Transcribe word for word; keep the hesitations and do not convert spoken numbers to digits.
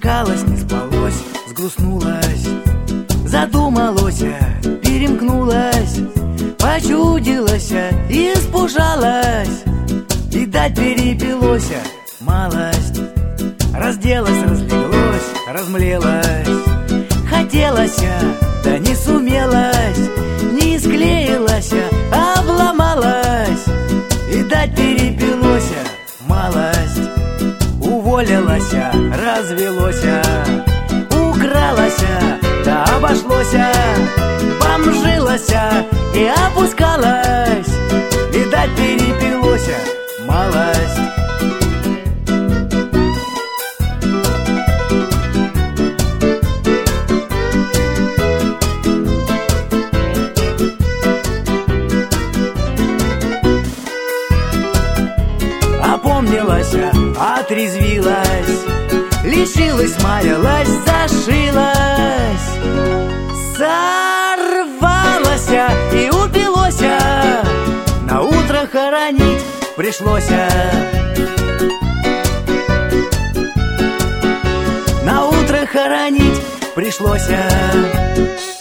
смеркалось, не спалось, сгрустнулось, задумалось, перемкнулось, почудилось, испужалось, видать, перепилось малость, разделась, разлеглось, размлелась, хотелось, да не сумелось, не склеилась, обломалась, видать, перепилось малость, уволилась, развелось, укралась, да обошлось, бомжилась и опускалась, видать, перепилось малость. Опомнилась, отрезвилась, лечилась, маялась, зашилась, сорвалась и упилась, на утро хоронить пришлось. На утро хоронить пришлось.